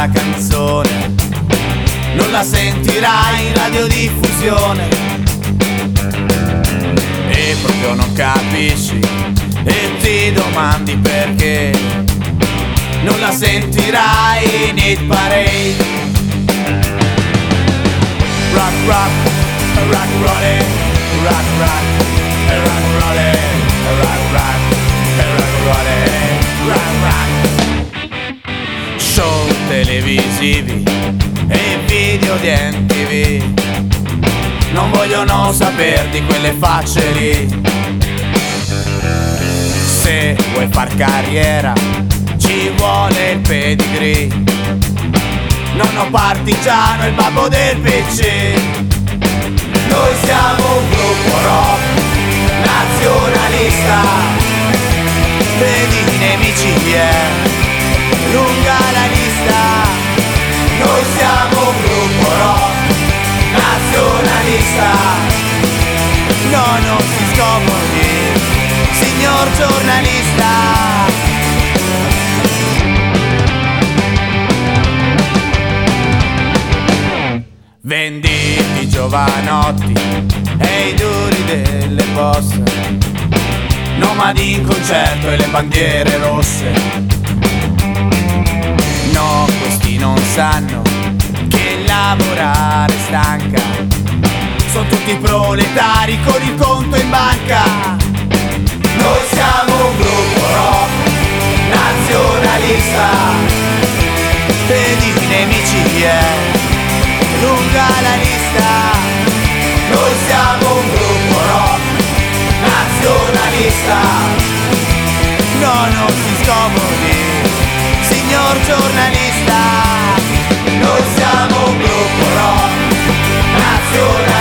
questa canzone non la sentirai in radiodiffusione. E proprio non capisci e ti domandi perché non la sentirai in Hit Parade. Rock, rock, rock, rollin', rock, rock, rock, rollin', rock, rock, rock, rollin', rock, rock. Show televisivi e video di MTV non vogliono saper di quelle facce lì. Se vuoi far carriera ci vuole il pedigree. Nonno partigiano è il babbo del PC. Noi siamo un gruppo rock nazionalista, vedi i nemici lunga la lista. Noi siamo un gruppo rock nazionalista. No, non si scomodi, signor giornalista. Venditi giovanotti e i duri delle poste, nomadi in concerto e le bandiere rosse. No, questi non sanno che lavorare stanca, sono tutti proletari con il conto in banca. Noi siamo un gruppo rock nazionalista, vedi i nemici lunga la lista. Noi siamo un gruppo rock nazionalista. No, non si scomodi, signor giornalista. Noi siamo un gruppo rock nazionalista.